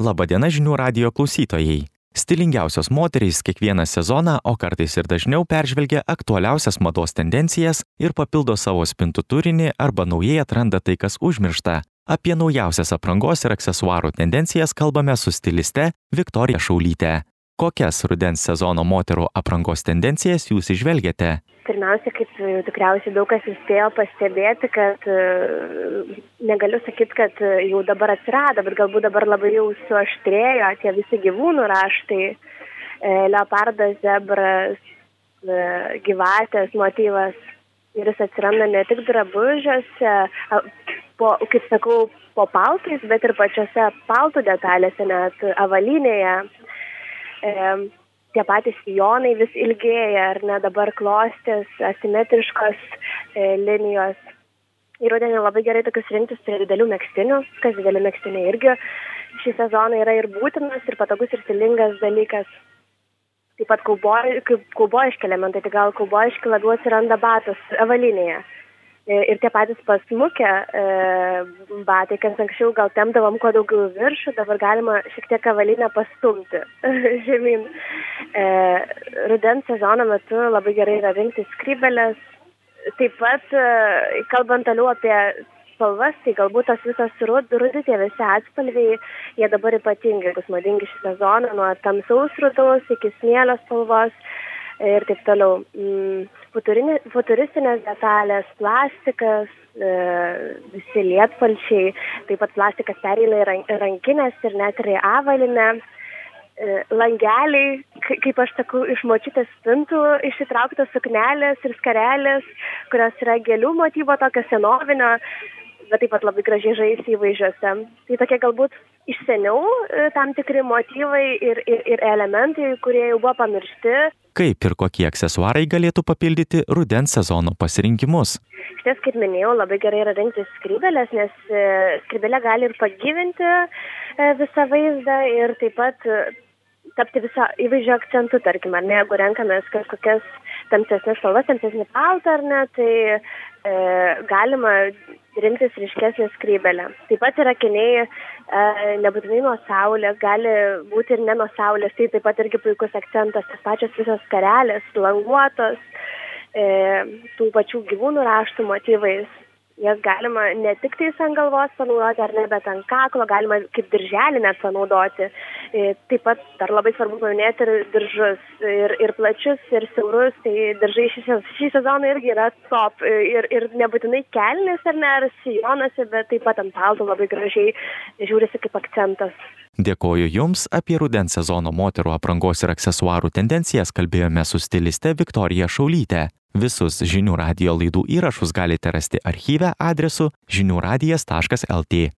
Labadiena žinių radijo klausytojai. Stilingiausios moterys kiekvieną sezoną, o kartais ir dažniau peržvelgia aktualiausias mados tendencijas ir papildo savo spintų turinį arba naujai atranda tai, kas užmiršta. Apie naujausias aprangos ir aksesuarų tendencijas kalbame su stiliste Viktorija Šaulyte. Kokias rudens sezono moterų aprangos tendencijas jūs įžvelgiate? Pirmiausia, kaip tikriausiai daug kas spėjo pastebėti, kad negaliu sakyti, kad jau dabar atsirado, bet galbūt dabar labai jau suaštrėjo tie visi gyvūnų raštai, leopardas, zebras, gyvatės motyvas. Ir jis atsiranda ne tik drabužiuose, kaip sakau, po paltais, bet ir pačiose paltų detalėse, net avalynėje. Tie patys sijonai vis ilgėja, ar ne, dabar klostės, asimetriškos linijos. Ir rudenį labai gerai tokius rinktis prie didelių megztinių, kas dideli megztiniai irgi šį sezoną yra ir būtinas, ir patogus, ir stilingas dalykas. Taip pat kaubojiški elementai, tai gal kaubojiški labiau atsiranda batus avalynėje. Ir tie patys pasmukę batai, kas anksčiau gal tempdavom kuo daugiau viršų, dabar galima šiek tiek avalynę pastumti žemyn. Rudens sezono metu labai gerai yra rinkti skrybėles. Taip pat, kalbant toliau apie spalvas, tai galbūt tas visas rudi, tie visi atspalviai, jie dabar ypatingai bus madingi šį sezoną, nuo tamsaus rudaus iki smėlio spalvos ir taip toliau. Futuristinės detalės, plastikas, visi lietpalčiai, taip pat plastikas pereina į rankinės ir net ir į avalynę. Langeliai, kaip aš sakau, iš močiutės spintų išsitrauktos suknelės ir skarelės, kurios yra gėlių motyvo, tokio senovinio, bet taip pat labai gražiai žaisti įvaizdžiuose. Tai tokie galbūt iš seniau tam tikri motyvai ir elementai, kurie jau buvo pamiršti. Kaip ir kokie aksesuarai galėtų papildyti rudens sezono pasirinkimus? Šties, kaip minėjau, labai gerai yra rinktis skrybėlės, nes skrybėlė gali ir pagyvinti visą vaizdą ir taip pat tapti visą įvaizdžio akcentu, tarkim, ar ne, jeigu renkamės kažkokias tamsesnės spalvas, tamsesnį paltą, ar ne, tai galima rinktis ryškesnę skrybėlę. Taip pat ir akiniai nebūtinai nuo saulės, gali būti ir ne nuo saulės, tai taip pat irgi puikus akcentas, tas pačios visos skarelės, languotos, tų pačių gyvūnų raštų motyvais. Jas galima ne tik tais ant galvos panaudoti, ar ne, bet ant kaklo, galima kaip dirželį net panaudoti. Taip pat dar labai svarbu paminėti ir diržus, ir plačius, ir siaurus, tai diržai šį sezoną irgi yra top. Ir nebūtinai kelnės, ar ne, ar sijonose, bet taip pat ant paltų labai gražiai žiūrisi kaip akcentas. Dėkoju Jums, apie rudens sezono moterų aprangos ir aksesuarų tendencijas kalbėjome su stiliste Viktorija Šaulyte. Visus žinių radijo laidų įrašus galite rasti archyve adresu žiniųradijas.lt.